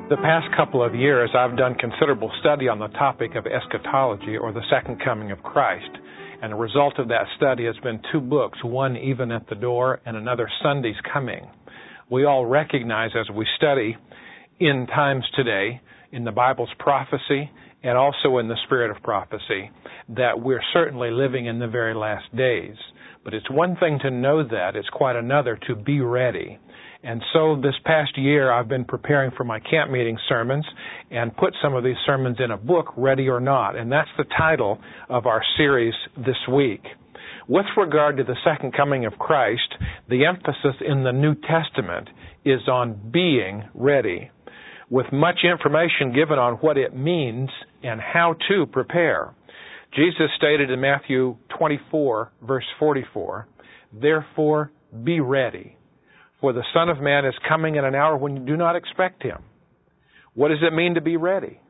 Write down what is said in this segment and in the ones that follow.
The past couple of years, I've done considerable study on the topic of eschatology, or the second coming of Christ. And the result of that study has been two books, one Even at the Door and another Sunday's Coming. We all recognize as we study in times today, in the Bible's prophecy and also in the spirit of prophecy, that we're certainly living in the very last days. But it's one thing to know that, it's quite another to be ready. And so this past year, I've been preparing for my camp meeting sermons and put some of these sermons in a book, Ready or Not. And that's the title of our series this week. With regard to the second coming of Christ, the emphasis in the New Testament is on being ready, with much information given on what it means and how to prepare. Jesus stated in Matthew 24, verse 44, "Therefore be ready, for the Son of Man is coming in an hour when you do not expect him." What does it mean to be ready?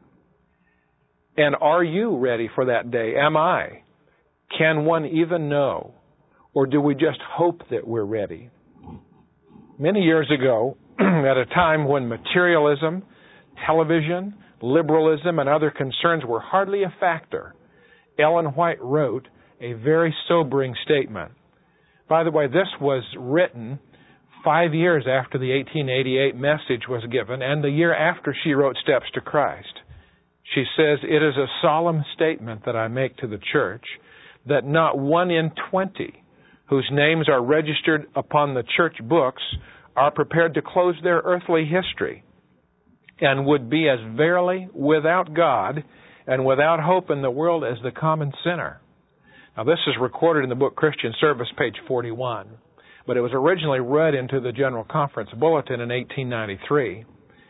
And are you ready for that day? Am I? Can one even know? Or do we just hope that we're ready? Many years ago, at a time when materialism, television, liberalism, and other concerns were hardly a factor, Ellen White wrote a very sobering statement. By the way, this was written 5 years after the 1888 message was given and the year after she wrote Steps to Christ. She says, "It is a solemn statement that I make to the church that not 1 in 20 whose names are registered upon the church books are prepared to close their earthly history and would be as verily without God and without hope in the world as the common sinner." Now, this is recorded in the book Christian Service, page 41, but it was originally read into the General Conference Bulletin in 1893.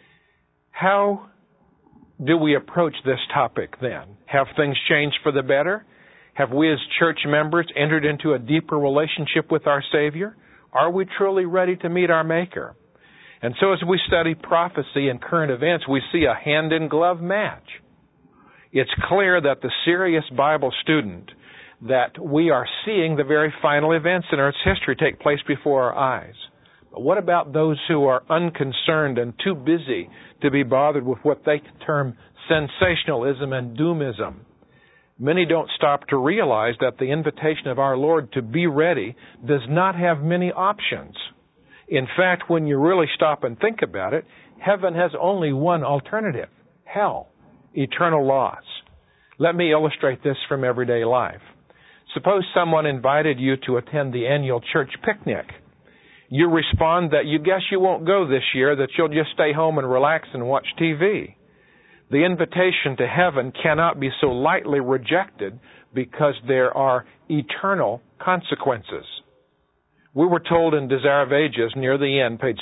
How do we approach this topic then? Have things changed for the better? Have we as church members entered into a deeper relationship with our Savior? Are we truly ready to meet our Maker? And so as we study prophecy and current events, we see a hand-in-glove match. It's clear that the serious Bible student that we are seeing the very final events in Earth's history take place before our eyes. But what about those who are unconcerned and too busy to be bothered with what they term sensationalism and doomism? Many don't stop to realize that the invitation of our Lord to be ready does not have many options. In fact, when you really stop and think about it, heaven has only one alternative: hell, eternal loss. Let me illustrate this from everyday life. Suppose someone invited you to attend the annual church picnic. You respond that you guess you won't go this year, that you'll just stay home and relax and watch TV. The invitation to heaven cannot be so lightly rejected because there are eternal consequences. We were told in Desire of Ages, near the end, page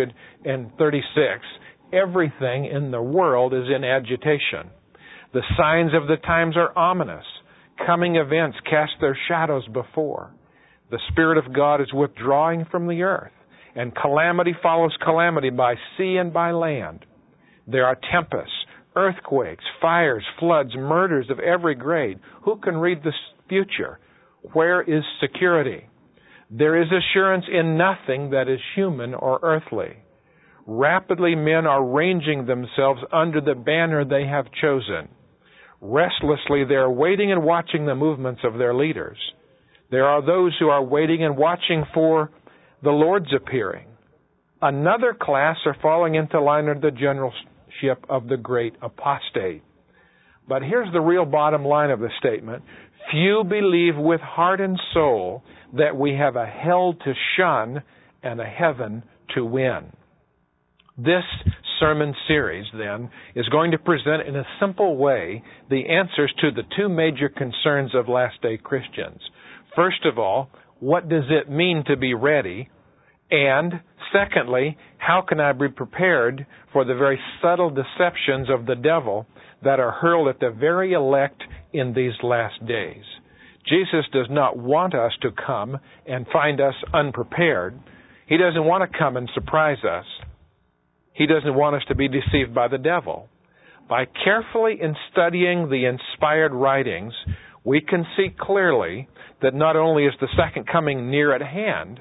636, everything in the world is in agitation. The signs of the times are ominous. Coming events cast their shadows before. The Spirit of God is withdrawing from the earth, and calamity follows calamity by sea and by land. There are tempests, earthquakes, fires, floods, murders of every grade. Who can read the future? Where is security? There is assurance in nothing that is human or earthly. Rapidly, men are ranging themselves under the banner they have chosen. Restlessly, they are waiting and watching the movements of their leaders. There are those who are waiting and watching for the Lord's appearing. Another class are falling into line under the generalship of the great apostate. But here's the real bottom line of the statement. Few believe with heart and soul that we have a hell to shun and a heaven to win. This sermon series, then, is going to present in a simple way the answers to the two major concerns of last-day Christians. First of all, what does it mean to be ready? And secondly, how can I be prepared for the very subtle deceptions of the devil that are hurled at the very elect in these last days? Jesus does not want us to come and find us unprepared. He doesn't want to come and surprise us. He doesn't want us to be deceived by the devil. By carefully studying the inspired writings, we can see clearly that not only is the second coming near at hand,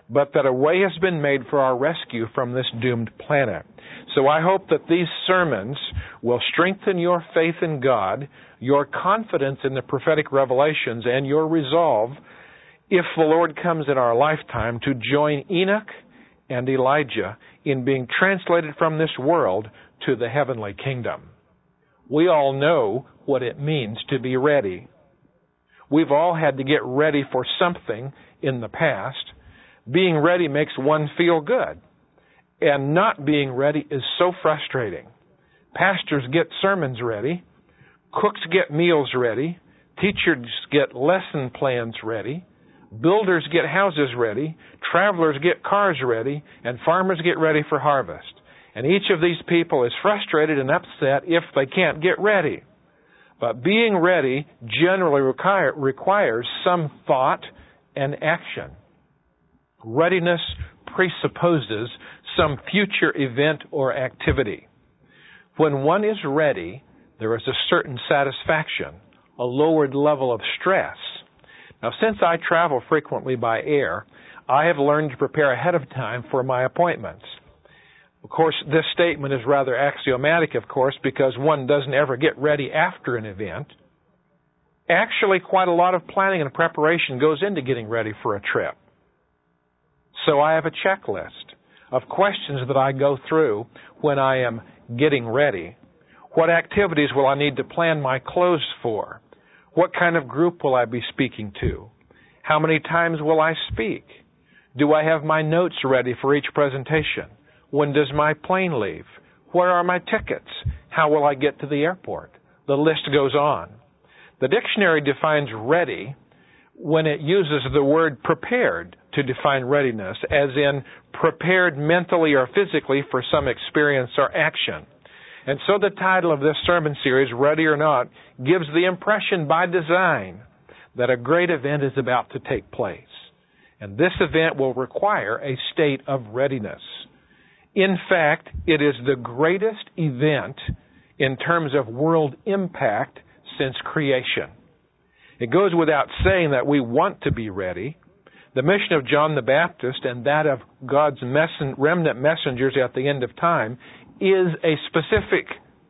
but that a way has been made for our rescue from this doomed planet. So I hope that these sermons will strengthen your faith in God, your confidence in the prophetic revelations, and your resolve, if the Lord comes in our lifetime, to join Enoch and Elijah in being translated from this world to the heavenly kingdom. We all know what it means to be ready. We've all had to get ready for something in the past. Being ready makes one feel good. And not being ready is so frustrating. Pastors get sermons ready. Cooks get meals ready. Teachers get lesson plans ready. Builders get houses ready. Travelers get cars ready. And farmers get ready for harvest. And each of these people is frustrated and upset if they can't get ready. But being ready generally requires some thought and action. Readiness presupposes some future event or activity. When one is ready, there is a certain satisfaction, a lowered level of stress. Now, since I travel frequently by air, I have learned to prepare ahead of time for my appointments. Of course, this statement is rather axiomatic, of course, because one doesn't ever get ready after an event. Actually, quite a lot of planning and preparation goes into getting ready for a trip. So I have a checklist of questions that I go through when I am getting ready. What activities will I need to plan my clothes for? What kind of group will I be speaking to? How many times will I speak? Do I have my notes ready for each presentation? When does my plane leave? Where are my tickets? How will I get to the airport? The list goes on. The dictionary defines ready when it uses the word prepared to define readiness, as in prepared mentally or physically for some experience or action. And so the title of this sermon series, Ready or Not, gives the impression by design that a great event is about to take place. And this event will require a state of readiness. In fact, it is the greatest event in terms of world impact since creation. It goes without saying that we want to be ready. The mission of John the Baptist and that of God's remnant messengers at the end of time is a specific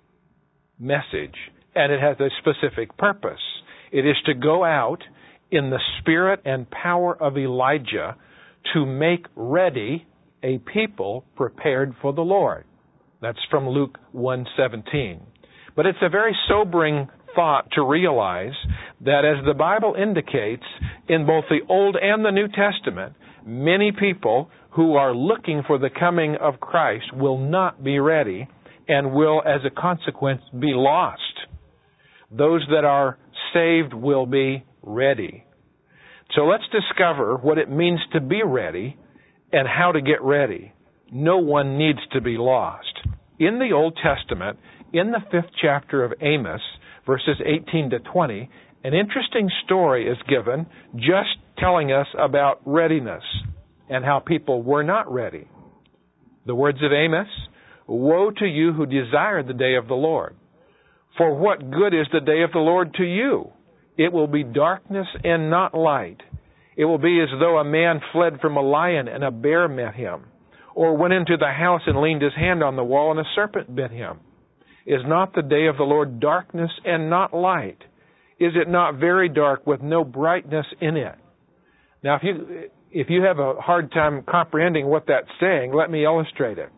message, and it has a specific purpose. It is to go out in the spirit and power of Elijah to make ready a people prepared for the Lord. That's from Luke 1:17. But it's a very sobering thought to realize that, as the Bible indicates, in both the Old and the New Testament, many people who are looking for the coming of Christ will not be ready and will, as a consequence, be lost. Those that are saved will be ready. So let's discover what it means to be ready and how to get ready. No one needs to be lost. In the Old Testament, in the 5th chapter of Amos, verses 18 to 20, an interesting story is given just telling us about readiness and how people were not ready. The words of Amos, "Woe to you who desire the day of the Lord. For what good is the day of the Lord to you? It will be darkness and not light. It will be as though a man fled from a lion and a bear met him, or went into the house and leaned his hand on the wall and a serpent bit him. Is not the day of the Lord darkness and not light? Is it not very dark with no brightness in it?" Now, if you have a hard time comprehending what that's saying, let me illustrate it.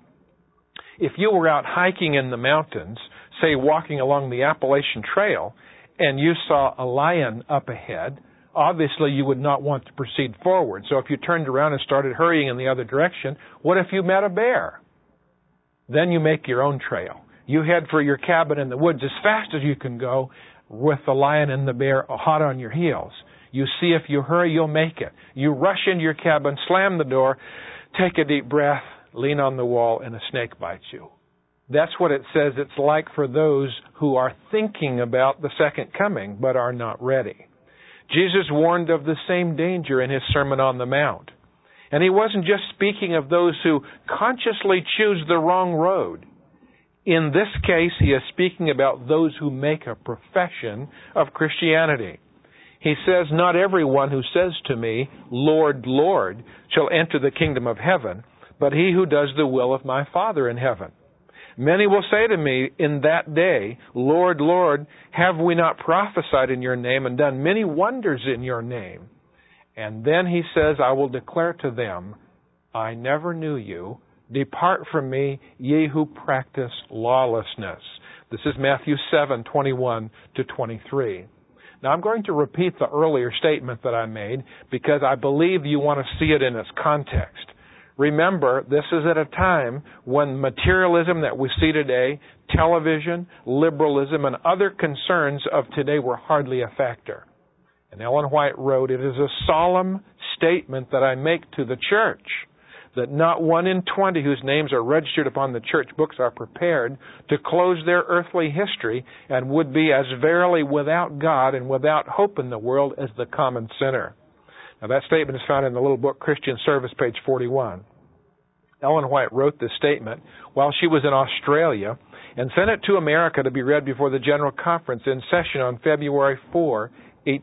If you were out hiking in the mountains, say walking along the Appalachian Trail, and you saw a lion up ahead, obviously you would not want to proceed forward. So if you turned around and started hurrying in the other direction, what if you met a bear? Then you make your own trail. You head for your cabin in the woods as fast as you can go, with the lion and the bear hot on your heels. You see if you hurry, you'll make it. You rush into your cabin, slam the door, take a deep breath, lean on the wall, and a snake bites you. That's what it says it's like for those who are thinking about the second coming but are not ready. Jesus warned of the same danger in his Sermon on the Mount. And he wasn't just speaking of those who consciously choose the wrong road. In this case, he is speaking about those who make a profession of Christianity. He says, "Not everyone who says to me, 'Lord, Lord,' shall enter the kingdom of heaven, but he who does the will of my Father in heaven. Many will say to me in that day, 'Lord, Lord, have we not prophesied in your name and done many wonders in your name?' And then he says, 'I will declare to them, I never knew you. Depart from me, ye who practice lawlessness.'" This is Matthew 7:21 to 23. Now, I'm going to repeat the earlier statement that I made because I believe you want to see it in its context. Remember, this is at a time when materialism that we see today, television, liberalism, and other concerns of today were hardly a factor. And Ellen White wrote, "It is a solemn statement that I make to the church, that not 1 in 20 whose names are registered upon the church books are prepared to close their earthly history and would be as verily without God and without hope in the world as the common sinner." Now, that statement is found in the little book Christian Service, page 41. Ellen White wrote this statement while she was in Australia and sent it to America to be read before the General Conference in session on February 4,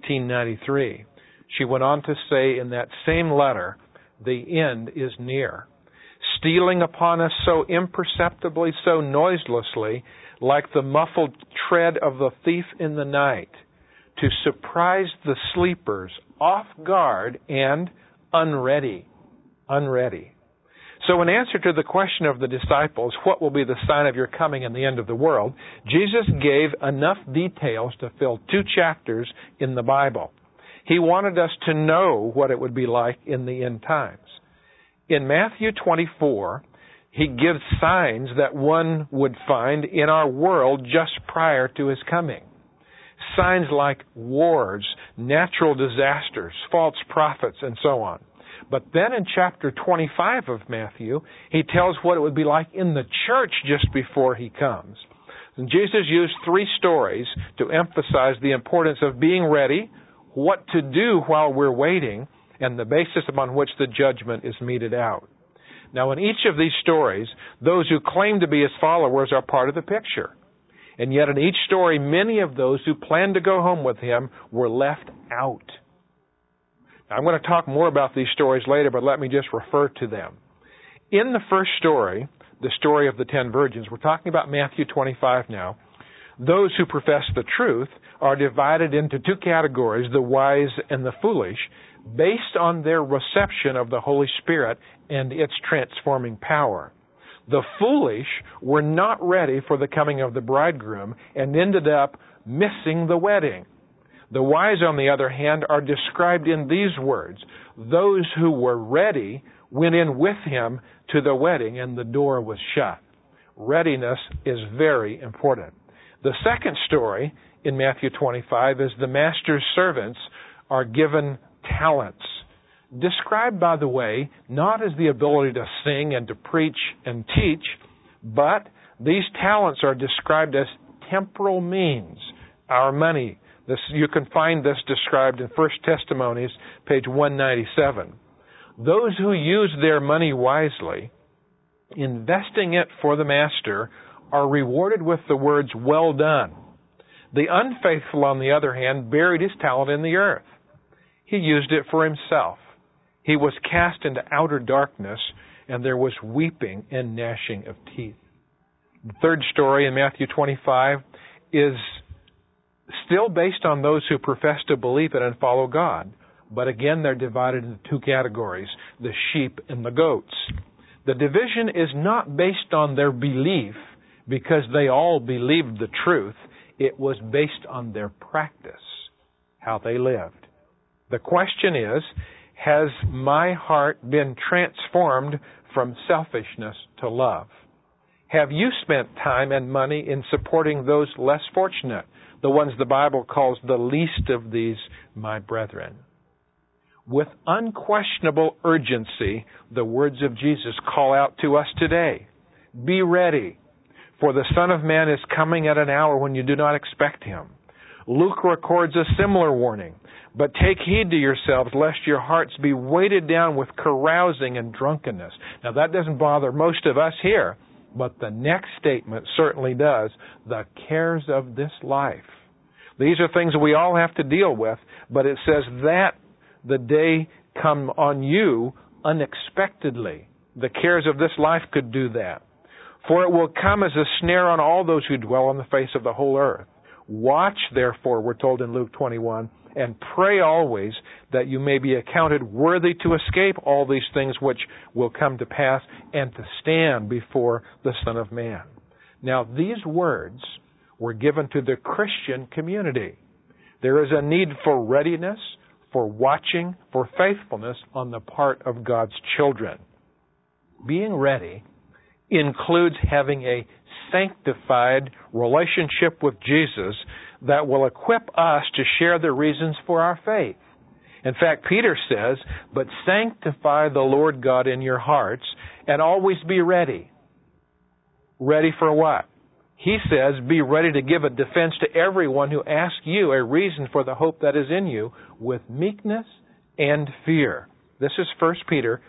1893. She went on to say in that same letter, "The end is near, stealing upon us so imperceptibly, so noiselessly, like the muffled tread of the thief in the night, to surprise the sleepers off guard and unready." Unready. So in answer to the question of the disciples, what will be the sign of your coming and the end of the world, Jesus gave enough details to fill 2 chapters in the Bible. He wanted us to know what it would be like in the end times. In Matthew 24, he gives signs that one would find in our world just prior to his coming. Signs like wars, natural disasters, false prophets, and so on. But then in chapter 25 of Matthew, he tells what it would be like in the church just before he comes. And Jesus used 3 stories to emphasize the importance of being ready, what to do while we're waiting, and the basis upon which the judgment is meted out. Now, in each of these stories, those who claim to be his followers are part of the picture. And yet in each story, many of those who planned to go home with him were left out. Now, I'm going to talk more about these stories later, but let me just refer to them. In the first story, the story of the 10 virgins, we're talking about Matthew 25 now, those who profess the truth are divided into 2 categories, the wise and the foolish, based on their reception of the Holy Spirit and its transforming power. The foolish were not ready for the coming of the bridegroom and ended up missing the wedding. The wise, on the other hand, are described in these words: "Those who were ready went in with him to the wedding, and the door was shut." Readiness is very important. The second story in Matthew 25 is the master's servants are given talents, described, by the way, not as the ability to sing and to preach and teach, but these talents are described as temporal means, our money. You can find this described in 1 Testimonies, page 197. Those who use their money wisely, investing it for the master, are rewarded with the words, "Well done." The unfaithful, on the other hand, buried his talent in the earth. He used it for himself. He was cast into outer darkness, and there was weeping and gnashing of teeth. The third story in Matthew 25 is still based on those who profess to believe it and follow God. But again, they're divided into 2 categories, the sheep and the goats. The division is not based on their belief because they all believed the truth. It was based on their practice, how they lived. The question is, has my heart been transformed from selfishness to love? Have you spent time and money in supporting those less fortunate, the ones the Bible calls the least of these, my brethren? With unquestionable urgency, the words of Jesus call out to us today. Be ready, for the Son of Man is coming at an hour when you do not expect him. Luke records a similar warning. But take heed to yourselves, lest your hearts be weighted down with carousing and drunkenness. Now, that doesn't bother most of us here, but the next statement certainly does. The cares of this life. These are things we all have to deal with, but it says that the day come on you unexpectedly. The cares of this life could do that. For it will come as a snare on all those who dwell on the face of the whole earth. Watch, therefore, we're told in Luke 21, and pray always that you may be accounted worthy to escape all these things which will come to pass and to stand before the Son of Man. Now, these words were given to the Christian community. There is a need for readiness, for watching, for faithfulness on the part of God's children. Being ready includes having a sanctified relationship with Jesus that will equip us to share the reasons for our faith. In fact, Peter says, "But sanctify the Lord God in your hearts, and always be ready." Ready for what? He says, be ready to give a defense to everyone who asks you a reason for the hope that is in you with meekness and fear. This is 1 Peter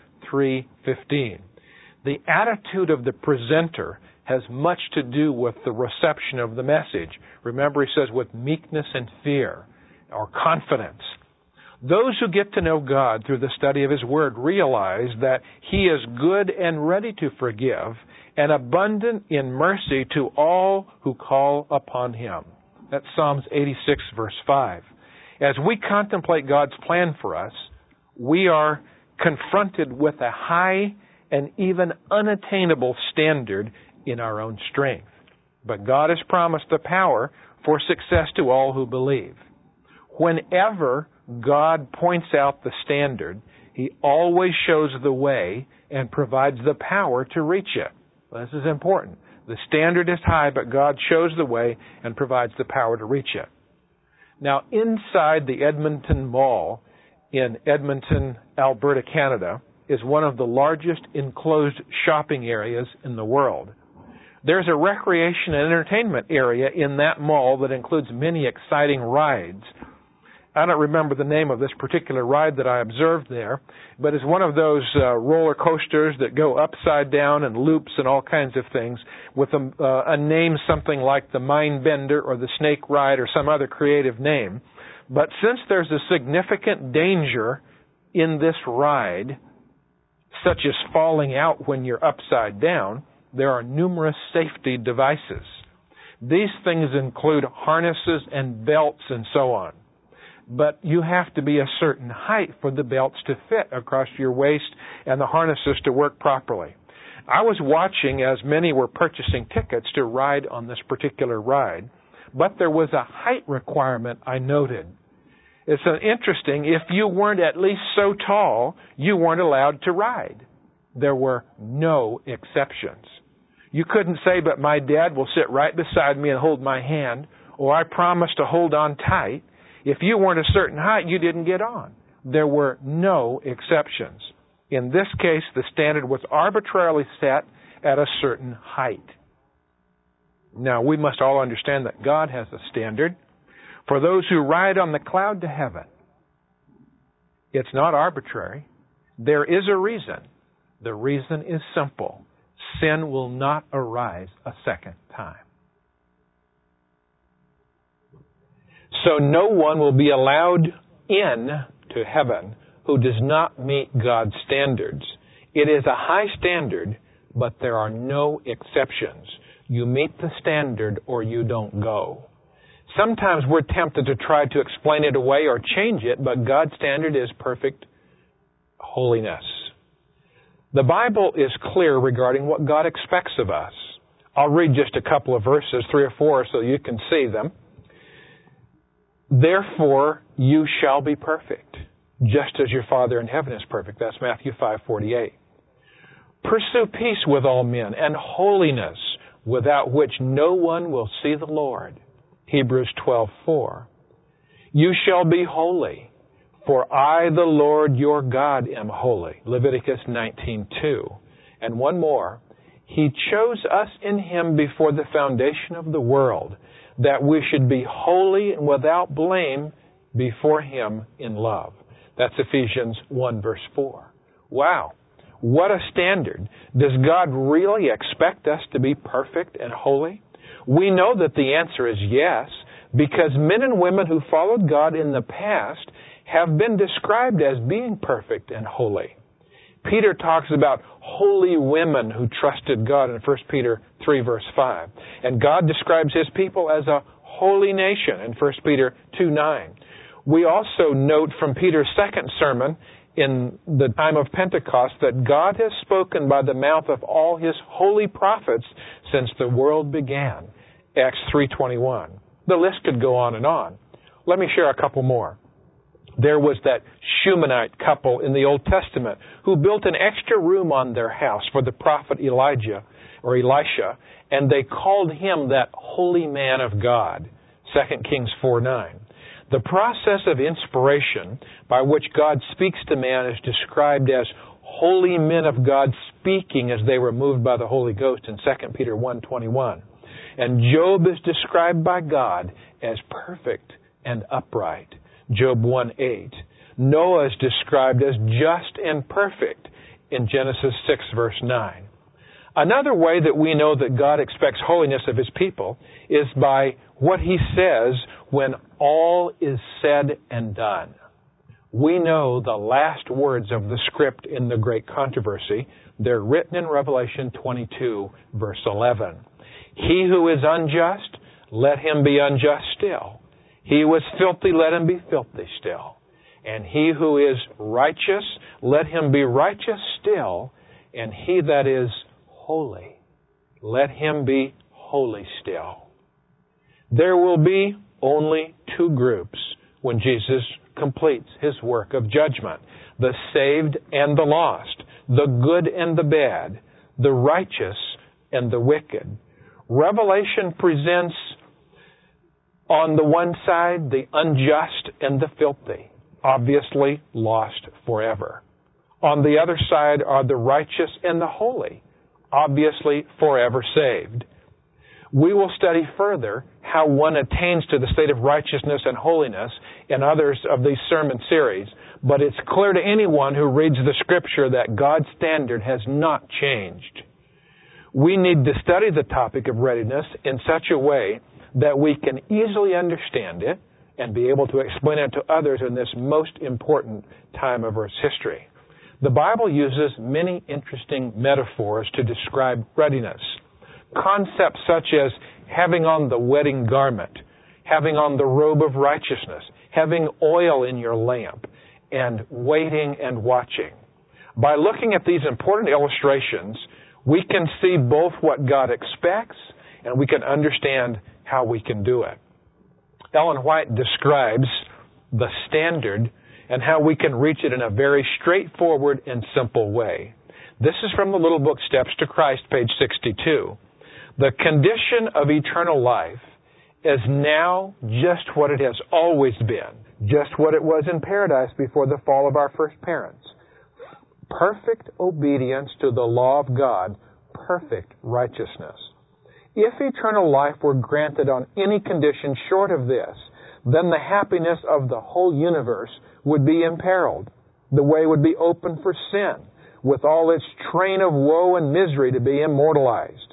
3:15. The attitude of the presenter has much to do with the reception of the message. Remember, he says with meekness and fear, or confidence. Those who get to know God through the study of His Word realize that He is good and ready to forgive and abundant in mercy to all who call upon Him. That's Psalms 86, verse 5. As we contemplate God's plan for us, we are confronted with a high and even unattainable standard in our own strength. But God has promised the power for success to all who believe. Whenever God points out the standard, He always shows the way and provides the power to reach it. This is important. The standard is high, but God shows the way and provides the power to reach it. Now, inside the Edmonton Mall in Edmonton, Alberta, Canada, is one of the largest enclosed shopping areas in the world. There's a recreation and entertainment area in that mall that includes many exciting rides. I don't remember the name of this particular ride that I observed there, but it's one of those roller coasters that go upside down and loops and all kinds of things with a name something like the Mind Bender or the Snake Ride or some other creative name. But since there's a significant danger in this ride, such as falling out when you're upside down, there are numerous safety devices. These things include harnesses and belts and so on. But you have to be a certain height for the belts to fit across your waist and the harnesses to work properly. I was watching as many were purchasing tickets to ride on this particular ride, but there was a height requirement I noted. It's interesting, if you weren't at least so tall, you weren't allowed to ride. There were no exceptions. You couldn't say, but my dad will sit right beside me and hold my hand, or I promise to hold on tight. If you weren't a certain height, you didn't get on. There were no exceptions. In this case, the standard was arbitrarily set at a certain height. Now, we must all understand that God has a standard for those who ride on the cloud to heaven. It's not arbitrary. There is a reason. The reason is simple. Sin will not arise a second time. So no one will be allowed in to heaven who does not meet God's standards. It is a high standard, but there are no exceptions. You meet the standard or you don't go. Sometimes we're tempted to try to explain it away or change it, but God's standard is perfect holiness. The Bible is clear regarding what God expects of us. I'll read just a couple of verses, 3 or 4, so you can see them. Therefore, you shall be perfect, just as your Father in heaven is perfect. That's Matthew 5:48. Pursue peace with all men and holiness, without which no one will see the Lord. Hebrews 12:4. You shall be holy, for I, the Lord your God, am holy. Leviticus 19:2. And one more. He chose us in Him before the foundation of the world, that we should be holy and without blame before Him in love. That's Ephesians 1, verse 4. Wow. What a standard. Does God really expect us to be perfect and holy? We know that the answer is yes. because men and women who followed God in the past have been described as being perfect and holy. Peter talks about holy women who trusted God in 1 Peter 3 verse 5. And God describes His people as a holy nation in 1 Peter 2:9. We also note from Peter's second sermon in the time of Pentecost that God has spoken by the mouth of all His holy prophets since the world began. Acts 3:21. The list could go on and on. Let me share a couple more. There was that Shumanite couple in the Old Testament who built an extra room on their house for the prophet Elijah or Elisha, and they called him that holy man of God. 2 Kings 4:9. The process of inspiration by which God speaks to man is described as holy men of God speaking as they were moved by the Holy Ghost in 2 Peter 1:21. And Job is described by God as perfect and upright. Job 1:8. Noah is described as just and perfect in Genesis 6 verse 9. Another way that we know that God expects holiness of His people is by what He says when all is said and done. We know the last words of the script in the great controversy. They're written in Revelation 22 verse 11. He who is unjust, let him be unjust still. He who is filthy, let him be filthy still. And he who is righteous, let him be righteous still. And he that is holy, let him be holy still. There will be only two groups when Jesus completes His work of judgment. The saved and the lost. The good and the bad. The righteous and the wicked. Revelation presents on the one side the unjust and the filthy, obviously lost forever. On the other side are the righteous and the holy, obviously forever saved. We will study further how one attains to the state of righteousness and holiness in others of these sermon series, but it's clear to anyone who reads the Scripture that God's standard has not changed. We need to study the topic of readiness in such a way that we can easily understand it and be able to explain it to others in this most important time of Earth's history. The Bible uses many interesting metaphors to describe readiness. Concepts such as having on the wedding garment, having on the robe of righteousness, having oil in your lamp, and waiting and watching. By looking at these important illustrations, we can see both what God expects and we can understand how we can do it. Ellen White describes the standard and how we can reach it in a very straightforward and simple way. This is from the little book Steps to Christ, page 62. The condition of eternal life is now just what it has always been, just what it was in paradise before the fall of our first parents. Perfect obedience to the law of God, perfect righteousness. If eternal life were granted on any condition short of this, then the happiness of the whole universe would be imperiled. The way would be open for sin, with all its train of woe and misery to be immortalized.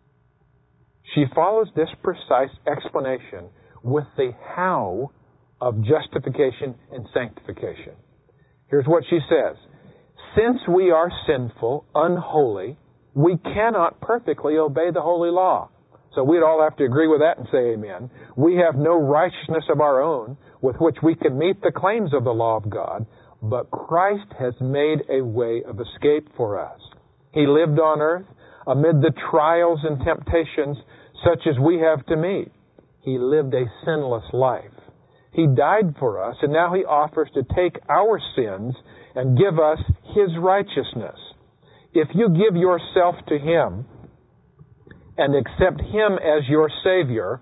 She follows this precise explanation with the how of justification and sanctification. Here's what she says. Since we are sinful, unholy, we cannot perfectly obey the holy law. So we'd all have to agree with that and say amen. We have no righteousness of our own with which we can meet the claims of the law of God, but Christ has made a way of escape for us. He lived on earth amid the trials and temptations such as we have to meet. He lived a sinless life. He died for us, and now He offers to take our sins and give us His righteousness. If you give yourself to Him and accept Him as your Savior,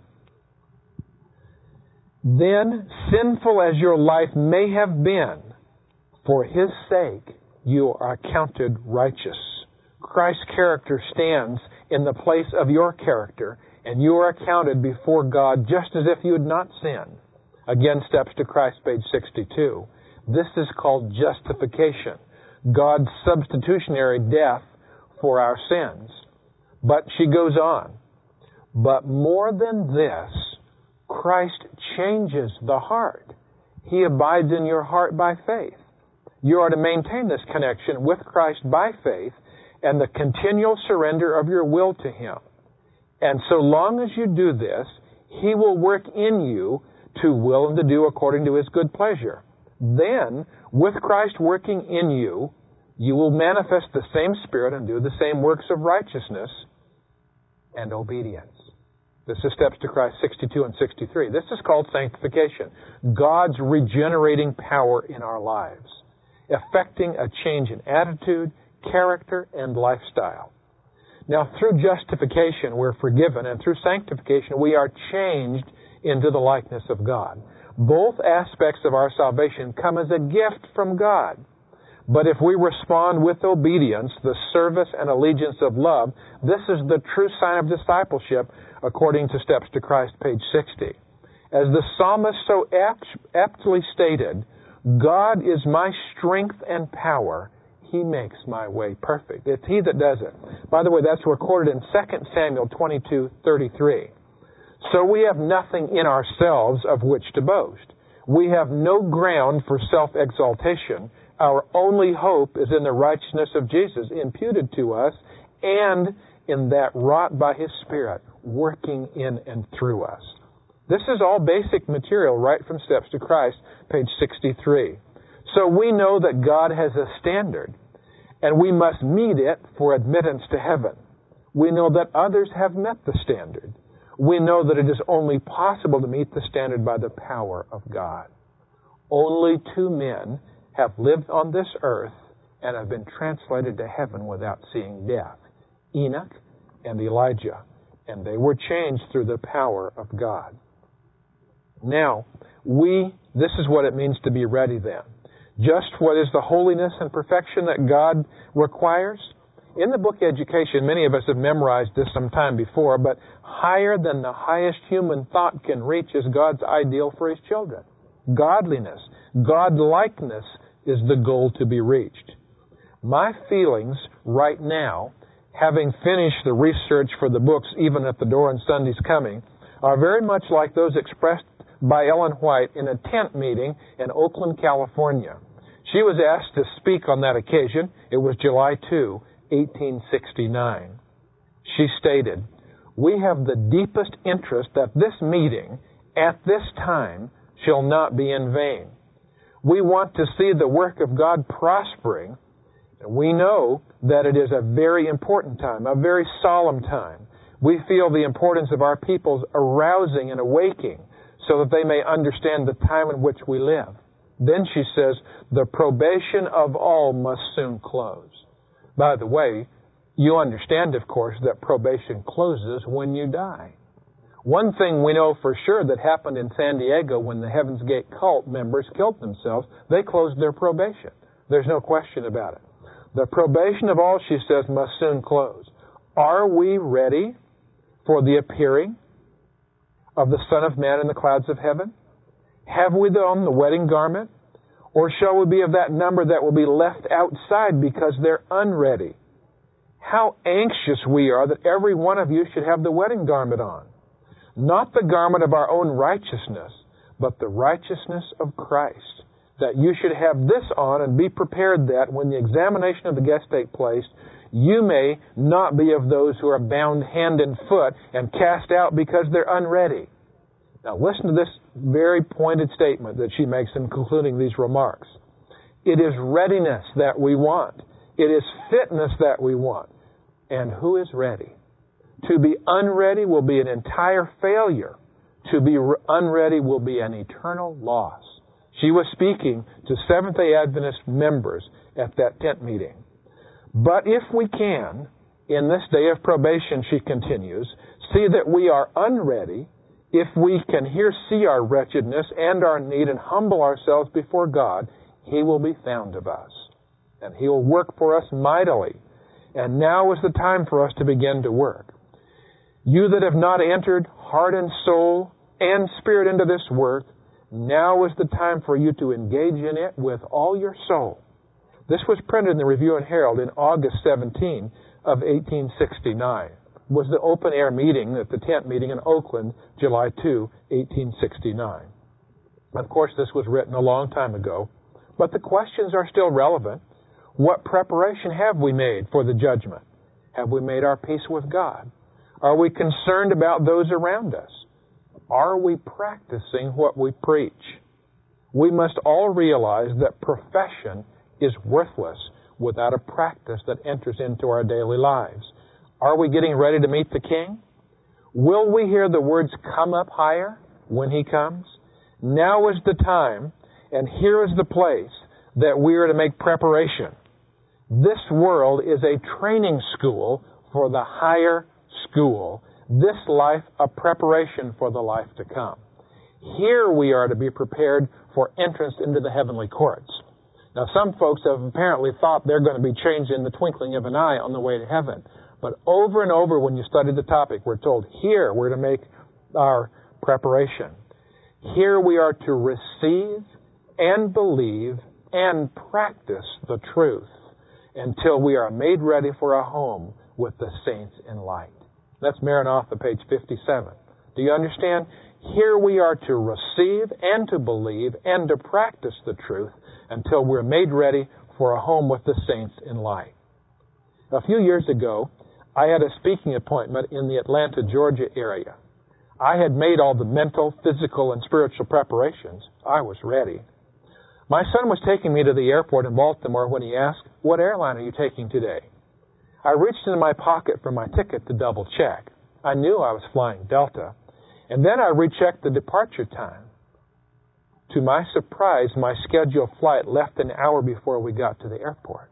then, sinful as your life may have been, for His sake you are counted righteous. Christ's character stands in the place of your character, and you are accounted before God just as if you had not sinned. Again, Steps to Christ, page 62. This is called justification, God's substitutionary death for our sins. But she goes on. But more than this, Christ changes the heart. He abides in your heart by faith. You are to maintain this connection with Christ by faith and the continual surrender of your will to Him. And so long as you do this, He will work in you to will and to do according to His good pleasure. Then, with Christ working in you, you will manifest the same Spirit and do the same works of righteousness and obedience. This is Steps to Christ 62 and 63. This is called sanctification, God's regenerating power in our lives, effecting a change in attitude, character, and lifestyle. Now, through justification, we're forgiven, and through sanctification, we are changed into the likeness of God. Both aspects of our salvation come as a gift from God. But if we respond with obedience, the service and allegiance of love, this is the true sign of discipleship, according to Steps to Christ, page 60. As the psalmist so aptly stated, God is my strength and power. He makes my way perfect. It's He that does it. By the way, that's recorded in 2 Samuel 22:33. So we have nothing in ourselves of which to boast. We have no ground for self-exaltation. Our only hope is in the righteousness of Jesus imputed to us and in that wrought by His Spirit working in and through us. This is all basic material right from Steps to Christ, page 63. So we know that God has a standard, and we must meet it for admittance to heaven. We know that others have met the standard. We know that it is only possible to meet the standard by the power of God. Only 2 men have lived on this earth and have been translated to heaven without seeing death, Enoch and Elijah, and they were changed through the power of God. Now, this is what it means to be ready then. Just what is the holiness and perfection that God requires? In the book Education, many of us have memorized this some time before, but higher than the highest human thought can reach is God's ideal for His children. Godliness, God-likeness is the goal to be reached. My feelings right now, having finished the research for the books Even at the Door and Sunday's Coming, are very much like those expressed by Ellen White in a tent meeting in Oakland, California. She was asked to speak on that occasion. It was July 2, 1869. She stated, "We have the deepest interest that this meeting, at this time, shall not be in vain. We want to see the work of God prospering. We know that it is a very important time, a very solemn time. We feel the importance of our people's arousing and awaking so that they may understand the time in which we live." Then she says, "The probation of all must soon close." By the way, you understand, of course, that probation closes when you die. One thing we know for sure that happened in San Diego when the Heaven's Gate cult members killed themselves, they closed their probation. There's no question about it. The probation of all, she says, must soon close. Are we ready for the appearing of the Son of Man in the clouds of heaven? Have we on the wedding garment? Or shall we be of that number that will be left outside because they're unready? How anxious we are that every one of you should have the wedding garment on. Not the garment of our own righteousness, but the righteousness of Christ. That you should have this on and be prepared that when the examination of the guests take place, you may not be of those who are bound hand and foot and cast out because they're unready. Now listen to this very pointed statement that she makes in concluding these remarks. It is readiness that we want. It is fitness that we want. And who is ready? To be unready will be an entire failure. To be unready will be an eternal loss. She was speaking to Seventh-day Adventist members at that tent meeting. But if we can, in this day of probation, she continues, see that we are unready, if we can here see our wretchedness and our need and humble ourselves before God, He will be found of us. And He will work for us mightily. And now is the time for us to begin to work. You that have not entered heart and soul and spirit into this work, now is the time for you to engage in it with all your soul. This was printed in the Review and Herald in August 17 of 1869. was the open-air meeting at the tent meeting in Oakland, July 2, 1869. Of course, this was written a long time ago, but the questions are still relevant. What preparation have we made for the judgment? Have we made our peace with God? Are we concerned about those around us? Are we practicing what we preach? We must all realize that profession is worthless without a practice that enters into our daily lives. Are we getting ready to meet the King? Will we hear the words, "Come up higher," when He comes? Now is the time, and here is the place that we are to make preparation. This world is a training school for the higher school. This life a preparation for the life to come. Here we are to be prepared for entrance into the heavenly courts. Now, some folks have apparently thought they're going to be changed in the twinkling of an eye on the way to heaven. But over and over when you study the topic, we're told here we're to make our preparation. Here we are to receive and believe and practice the truth until we are made ready for a home with the saints in light. That's Maranatha, page 57. Do you understand? Here we are to receive and to believe and to practice the truth until we're made ready for a home with the saints in light. A few years ago, I had a speaking appointment in the Atlanta, Georgia area. I had made all the mental, physical, and spiritual preparations. I was ready. My son was taking me to the airport in Baltimore when he asked, "What airline are you taking today?" I reached into my pocket for my ticket to double check. I knew I was flying Delta. And then I rechecked the departure time. To my surprise, my scheduled flight left an hour before we got to the airport.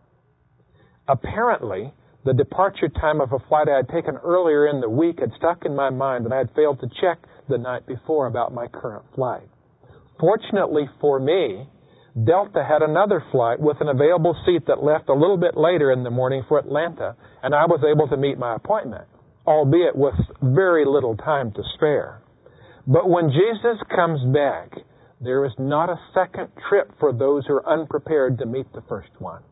Apparently, the departure time of a flight I had taken earlier in the week had stuck in my mind, and I had failed to check the night before about my current flight. Fortunately for me, Delta had another flight with an available seat that left a little bit later in the morning for Atlanta, and I was able to meet my appointment, albeit with very little time to spare. But when Jesus comes back, there is not a second trip for those who are unprepared to meet the first one.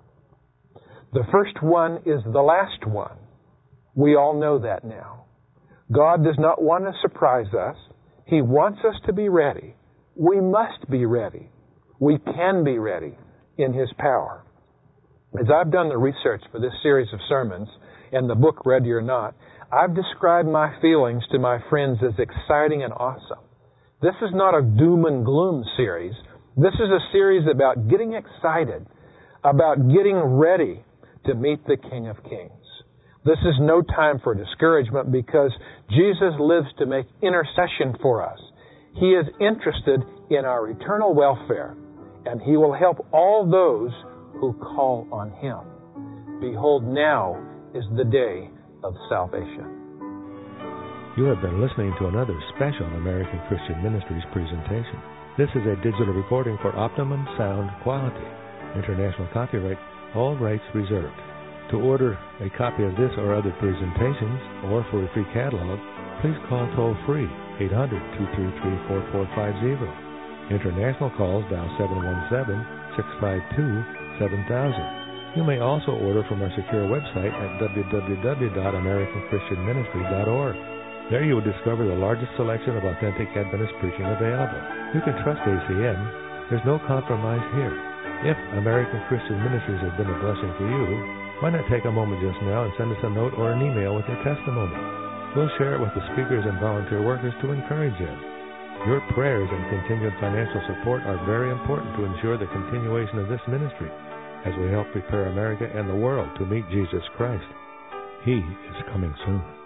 The first one is the last one. We all know that now. God does not want to surprise us. He wants us to be ready. We must be ready. We can be ready in His power. As I've done the research for this series of sermons and the book Ready or Not, I've described my feelings to my friends as exciting and awesome. This is not a doom and gloom series. This is a series about getting excited, about getting ready to meet the King of Kings. This is no time for discouragement because Jesus lives to make intercession for us. He is interested in our eternal welfare, and He will help all those who call on Him. Behold, now is the day of salvation. You have been listening to another special American Christian Ministries presentation. This is a digital recording for optimum sound quality. International copyright, all rights reserved. To order a copy of this or other presentations, or for a free catalog, please call toll-free 800-233-4450. International calls dial 717-652-7000. You may also order from our secure website at www.americanchristianministry.org. There you will discover the largest selection of authentic Adventist preaching available. You can trust ACM. There's no compromise here. If American Christian Ministries has been a blessing for you, why not take a moment just now and send us a note or an email with your testimony? We'll share it with the speakers and volunteer workers to encourage you. Your prayers and continued financial support are very important to ensure the continuation of this ministry as we help prepare America and the world to meet Jesus Christ. He is coming soon.